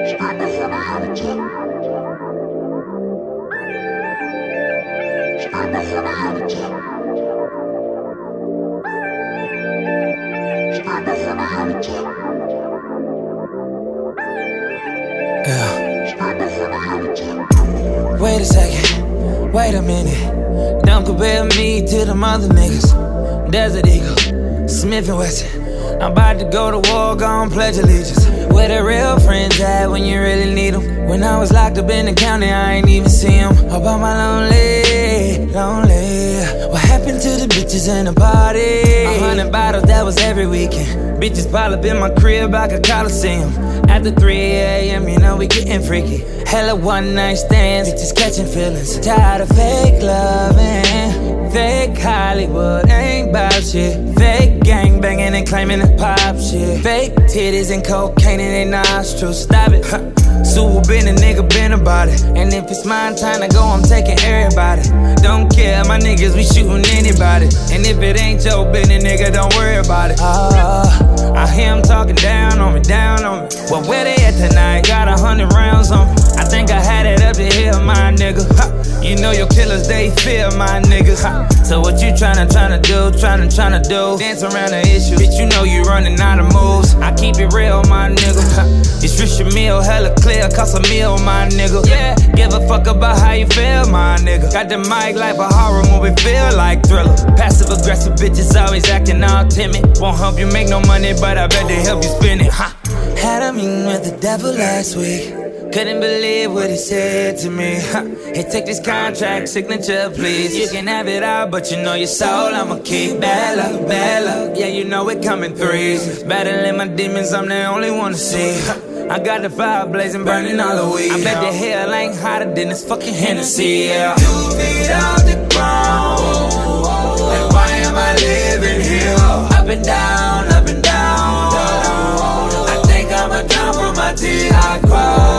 Wait a second, wait a minute. Don't compare me to them other niggas. Desert Eagle, Smith & Wesson. I'm about to go to war, gon' pledge allegiance. Where the real friends at when you really need them? When I was locked up in the county, I ain't even see them. About my lonely. What happened to the bitches in the party? 100 bottles, that was every weekend. Bitches pile up in my crib like a coliseum. After 3 a.m., you know we getting freaky. Hella one night stands, bitches catching feelings. Tired of fake loving, fake Hollywood ain't bout shit. Fake gang banging and claiming the pop shit. Fake titties and cocaine in their nostrils. Stop it. Sue been a nigga, been about it. And if it's my time to go, I'm taking everybody. Don't care, my niggas, we shooting anybody. And if it ain't your business, nigga, don't worry about it. I hear him talking down on me, down on me. Well, where they at tonight? Got 100 rounds on me. I think I had it up to here, my nigga. You know your killers, they fear my niggas. So what you tryna do? Dance around the issue. Bitch, you know you running out of moves. I keep it real, my nigga. This fish your meal, hella clear, cost a meal, my nigga. Yeah, give a fuck about how you feel, my nigga. Got the mic like a horror movie, feel like Thriller. Passive aggressive bitches always acting all timid. Won't help you make no money, but I bet they help you spend it. Had a meeting with the devil last week. Couldn't believe what he said to me. Hey, take this contract, signature, please. You can have it all, but you know your soul I'ma keep. Bad luck, yeah, you know it coming threes. Battling my demons, I'm the only one to see. I got the fire blazing, burning all the weed. I bet the hell ain't hotter than this fucking Hennessy, yeah. 2 feet off the ground. Like, why am I living here? Up and down, up and down. I think I'ma drown from my tears. I cry.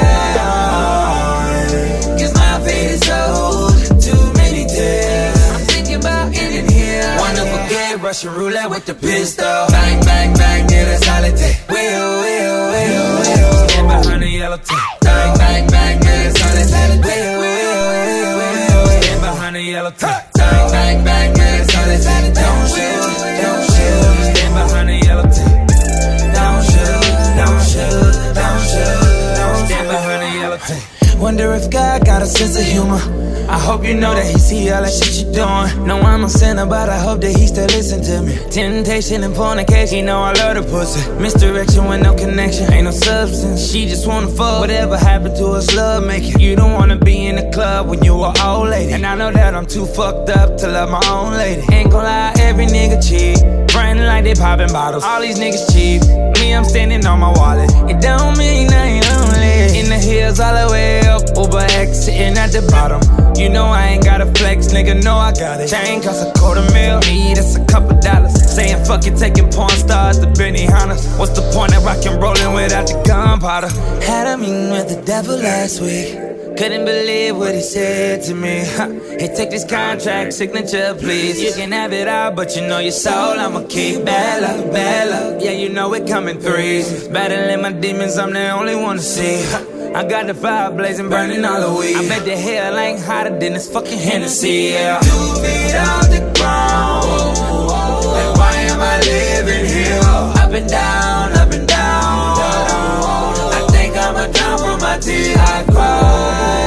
Russian roulette with the pistol. Bang, bang, bang, get a solid tape. Wheel. Stand behind the yellow tape. Bang, bang, bang, get a solid tape. Wheel. Stand behind the yellow tape. Bang, bang, bang, get a solid tape. Don't shoot. Stand behind the yellow tape. Don't shoot. Stand behind the yellow tape. Wonder if God got a sense of humor. I hope you know that he see all that shit you doing. No, I'm a sinner, but I hope that he still listen to me. Temptation and fornication, you know I love the pussy. Misdirection with no connection, ain't no substance. She just wanna fuck. Whatever happened to us love making. You don't wanna be in the club when you an old lady. And I know that I'm too fucked up to love my own lady. Ain't gon' lie, every nigga cheap. Frontin' like they poppin' bottles. All these niggas cheap. Me, I'm standing on my wallet. It don't mean I ain't lonely. In the hills all the way up. Uber X sitting at the bottom. You know I ain't gotta flex, nigga, know I got it. Chain cost $250,000, me, that's a couple dollars. Saying fuck it, taking porn stars to Benihana's. What's the point of rockin' rollin' without the gunpowder? Had a meeting with the devil last week. Couldn't believe what he said to me. Hey, take this contract, signature, please. You can have it all, but you know your soul I'ma keep. Bad luck, yeah, you know it coming threes. Battling my demons, I'm the only one to see. I got the fire blazing, burning all the weed. I bet the hell ain't hotter than this fucking Hennessy, yeah. 2 feet off the ground. Like, why am I living here? Up and down, up and down. I think I'ma drown from my tears. I cry.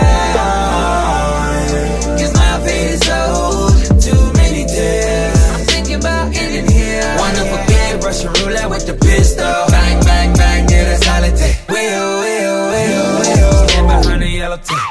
Cause my fate is so too many tears. I'm thinking about ending here. Wanna forget Russian roulette with the pistol. Bang, bang, bang, get a solid tape. Wheel. Stand behind the yellow tape.